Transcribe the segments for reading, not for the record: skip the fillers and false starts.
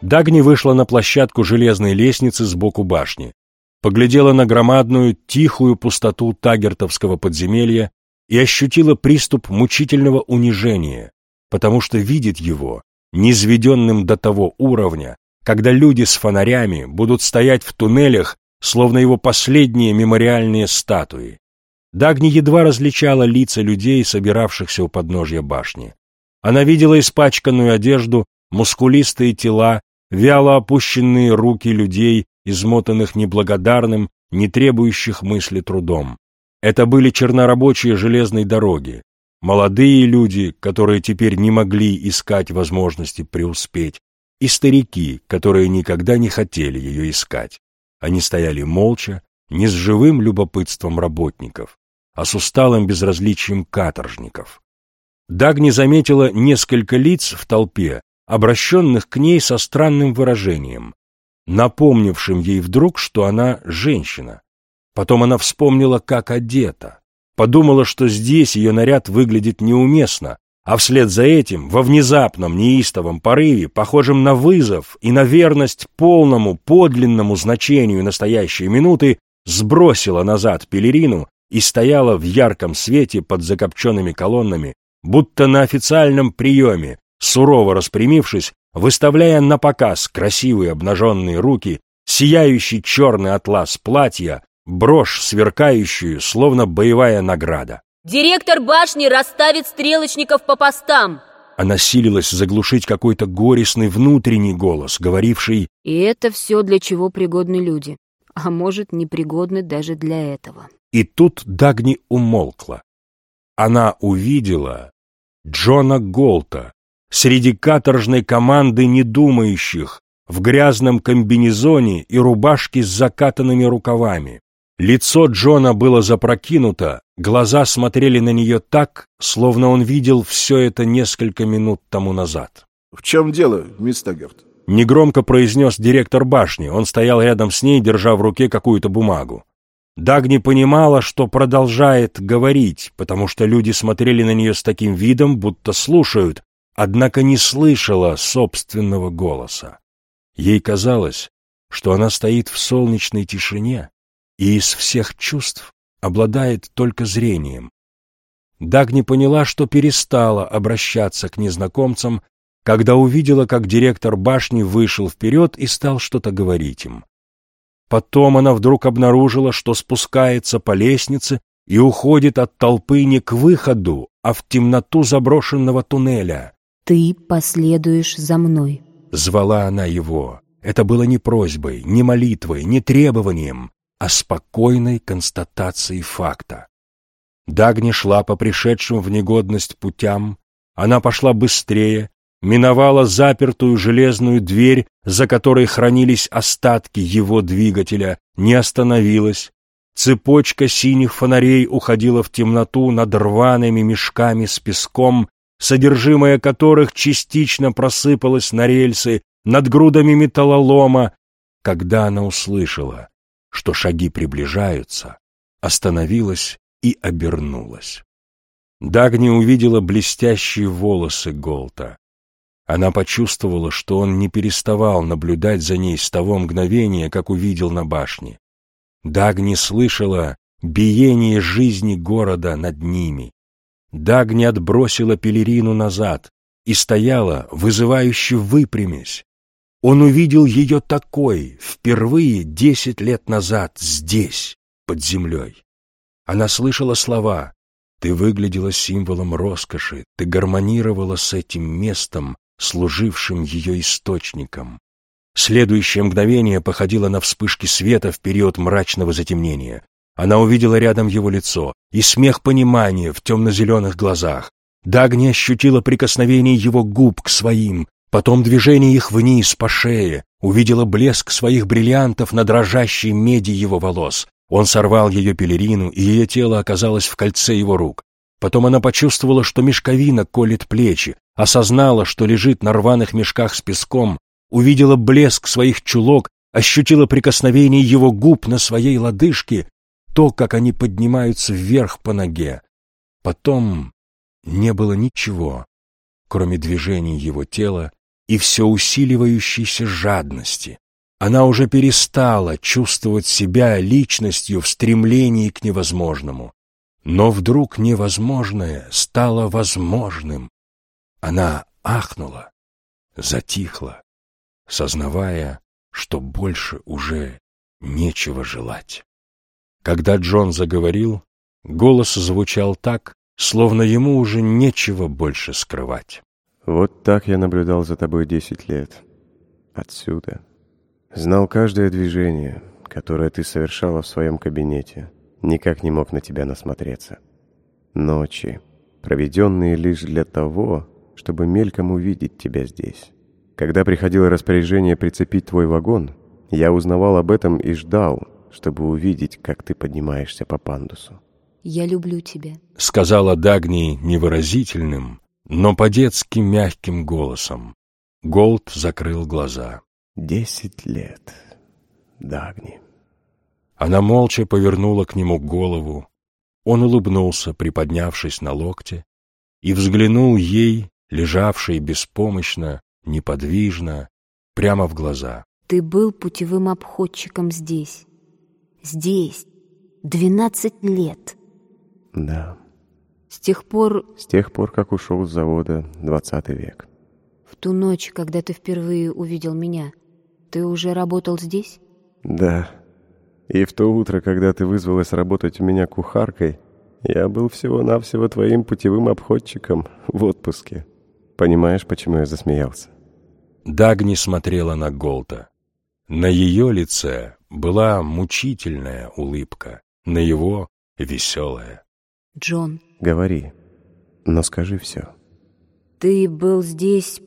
Дагни вышла на площадку железной лестницы сбоку башни, поглядела на громадную, тихую пустоту тагертовского подземелья и ощутила приступ мучительного унижения, потому что видит его низведенным до того уровня, когда люди с фонарями будут стоять в туннелях, словно его последние мемориальные статуи. Дагни едва различала лица людей, собиравшихся у подножья башни. Она видела испачканную одежду, мускулистые тела, вяло опущенные руки людей, измотанных неблагодарным, не требующих мысли трудом. Это были чернорабочие железной дороги, молодые люди, которые теперь не могли искать возможности преуспеть, и старики, которые никогда не хотели ее искать. Они стояли молча, не с живым любопытством работников, а с усталым безразличием каторжников. Дагни заметила несколько лиц в толпе, обращенных к ней со странным выражением, напомнившим ей вдруг, что она женщина. Потом она вспомнила, как одета, подумала, что здесь ее наряд выглядит неуместно, а вслед за этим, во внезапном неистовом порыве, похожем на вызов и на верность полному, подлинному значению настоящей минуты, сбросила назад пелерину и стояла в ярком свете под закопченными колоннами, будто на официальном приеме, сурово распрямившись, выставляя на показ красивые обнаженные руки, сияющий черный атлас платья, брошь сверкающую, словно боевая награда. «Директор башни расставит стрелочников по постам!» Она силилась заглушить какой-то горестный внутренний голос, говоривший: «И это все для чего пригодны люди, а может, непригодны даже для этого». И тут Дагни умолкла. Она увидела Джона Голта среди каторжной команды недумающих, в грязном комбинезоне и рубашке с закатанными рукавами. Лицо Джона было запрокинуто, глаза смотрели на нее так, словно он видел все это несколько минут тому назад. «В чем дело, мисс Тагерт?» Негромко произнес директор башни, он стоял рядом с ней, держа в руке какую-то бумагу. Дагни понимала, что продолжает говорить, потому что люди смотрели на нее с таким видом, будто слушают, однако не слышала собственного голоса. Ей казалось, что она стоит в солнечной тишине и из всех чувств обладает только зрением. Дагни поняла, что перестала обращаться к незнакомцам, когда увидела, как директор башни вышел вперед и стал что-то говорить им. Потом она вдруг обнаружила, что спускается по лестнице и уходит от толпы не к выходу, а в темноту заброшенного туннеля. «Ты последуешь за мной», — звала она его. Это было не просьбой, не молитвой, не требованием, а спокойной констатацией факта. Дагни шла по пришедшим в негодность путям, она пошла быстрее, миновала запертую железную дверь, за которой хранились остатки его двигателя, не остановилась. Цепочка синих фонарей уходила в темноту над рваными мешками с песком, содержимое которых частично просыпалось на рельсы, над грудами металлолома. Когда она услышала, что шаги приближаются, остановилась и обернулась. Дагни увидела блестящие волосы Голта. Она почувствовала, что он не переставал наблюдать за ней с того мгновения, как увидел на башне. Дагни слышала биение жизни города над ними. Дагни отбросила пелерину назад и стояла, вызывающе выпрямясь. Он увидел ее такой впервые 10 лет назад здесь, под землей. Она слышала слова: «Ты выглядела символом роскоши, ты гармонировала с этим местом, служившим ее источником». Следующее мгновение походило на вспышки света в период мрачного затемнения. Она увидела рядом его лицо и смех понимания в темно-зеленых глазах. Дагни ощутила прикосновение его губ к своим, потом движение их вниз по шее, увидела блеск своих бриллиантов на дрожащей меди его волос. Он сорвал ее пелерину, и ее тело оказалось в кольце его рук. Потом она почувствовала, что мешковина колет плечи, осознала, что лежит на рваных мешках с песком, увидела блеск своих чулок, ощутила прикосновение его губ на своей лодыжке, то, как они поднимаются вверх по ноге. Потом не было ничего, кроме движений его тела и все усиливающейся жадности. Она уже перестала чувствовать себя личностью в стремлении к невозможному. Но вдруг невозможное стало возможным. Она ахнула, затихла, сознавая, что больше уже нечего желать. Когда Джон заговорил, голос звучал так, словно ему уже нечего больше скрывать. Вот так я наблюдал за тобой 10 лет. Отсюда. Знал каждое движение, которое ты совершала в своем кабинете. Никак не мог на тебя насмотреться. Ночи, проведенные лишь для того, чтобы мельком увидеть тебя здесь. Когда приходило распоряжение прицепить твой вагон, я узнавал об этом и ждал, чтобы увидеть, как ты поднимаешься по пандусу. «Я люблю тебя», — сказала Дагни невыразительным, но по-детски мягким голосом. Голд закрыл глаза. 10 лет, Дагни. Она молча повернула к нему голову. Он улыбнулся, приподнявшись на локте, и взглянул ей, лежавшей беспомощно, неподвижно, прямо в глаза. «Ты был путевым обходчиком здесь. Здесь. 12 лет». Да. С тех пор, как ушел с завода 20 век. В ту ночь, когда ты впервые увидел меня, ты уже работал здесь? Да. И в то утро, когда ты вызвалась работать у меня кухаркой, я был всего-навсего твоим путевым обходчиком в отпуске. Понимаешь, почему я засмеялся? Дагни смотрела на Голта. На ее лице была мучительная улыбка, на его — веселая. Джон. Говори, но скажи все. Ты был здесь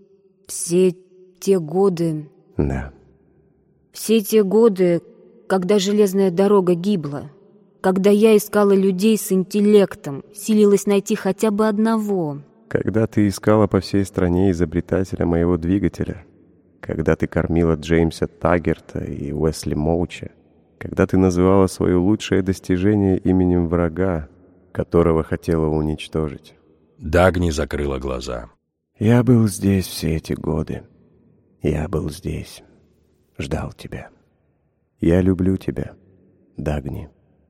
все те годы... Да. Все те годы, когда железная дорога гибла, когда я искала людей с интеллектом, силилась найти хотя бы одного. Когда ты искала по всей стране изобретателя моего двигателя, когда ты кормила Джеймса Таггерта и Уэсли Моуча, когда ты называла свое лучшее достижение именем врага, которого хотела уничтожить. Дагни закрыла глаза. Я был здесь все эти годы. Я был здесь. Ждал тебя. Я люблю тебя, Дагни.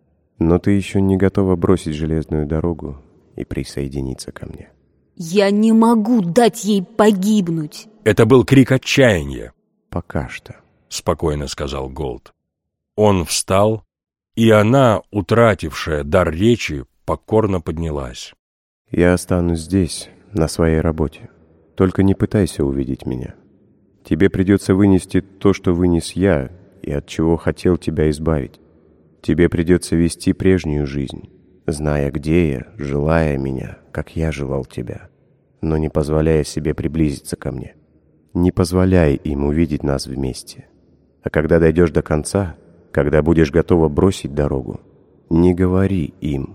Но ты еще не готова бросить железную дорогу и присоединиться ко мне. Я не могу дать ей погибнуть. Это был крик отчаяния. Пока что, спокойно сказал Голд. Он встал, и она, утратившая дар речи, покорно поднялась. Я останусь здесь, на своей работе. Только не пытайся увидеть меня. Тебе придется вынести то, что вынес я, и от чего хотел тебя избавить. Тебе придется вести прежнюю жизнь, зная, где я, желая меня, как я желал тебя, но не позволяя себе приблизиться ко мне. Не позволяй им увидеть нас вместе. А когда дойдешь до конца, когда будешь готова бросить дорогу, не говори им.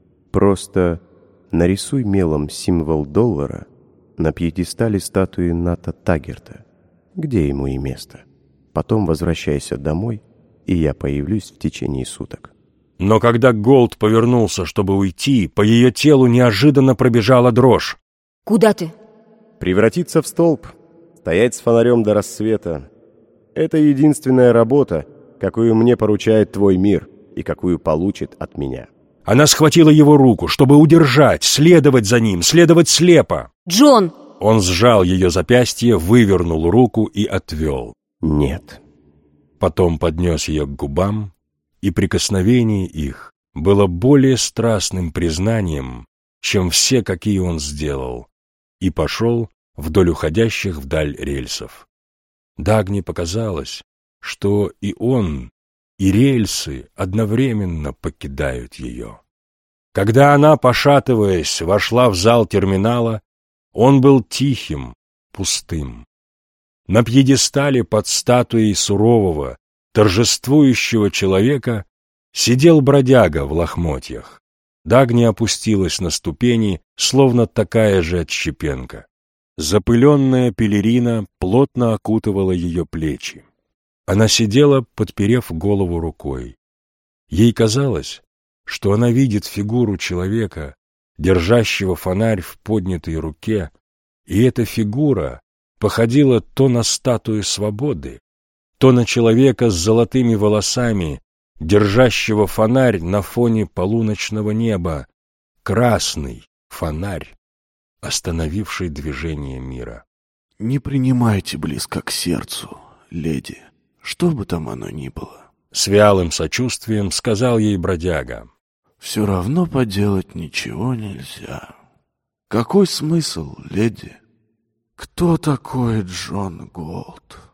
Просто нарисуй мелом символ доллара на пьедестале статуи Ната Таггерта, где ему и место. Потом возвращайся домой, и я появлюсь в течение суток. Но когда Голд повернулся, чтобы уйти, по ее телу неожиданно пробежала дрожь. Куда ты? Превратиться в столб, стоять с фонарем до рассвета. Это единственная работа, какую мне поручает твой мир и какую получит от меня. Она схватила его руку, чтобы удержать, следовать за ним, следовать слепо. Джон! Он сжал ее запястье, вывернул руку и отвел. Нет. Потом поднес ее к губам, и прикосновение их было более страстным признанием, чем все, какие он сделал, и пошел вдоль уходящих вдаль рельсов. Дагни показалось, что и он, и рельсы одновременно покидают ее. Когда она, пошатываясь, вошла в зал терминала, он был тихим, пустым. На пьедестале под статуей сурового, торжествующего человека сидел бродяга в лохмотьях. Дагни опустилась на ступени, словно такая же отщепенка. Запыленная пелерина плотно окутывала ее плечи. Она сидела, подперев голову рукой. Ей казалось, что она видит фигуру человека, держащего фонарь в поднятой руке, и эта фигура походила то на статую свободы, то на человека с золотыми волосами, держащего фонарь на фоне полуночного неба, красный фонарь, остановивший движение мира. Не принимайте близко к сердцу, леди, что бы там оно ни было. С вялым сочувствием сказал ей бродяга. Все равно поделать ничего нельзя. Какой смысл, леди? Кто такой Джон Голд?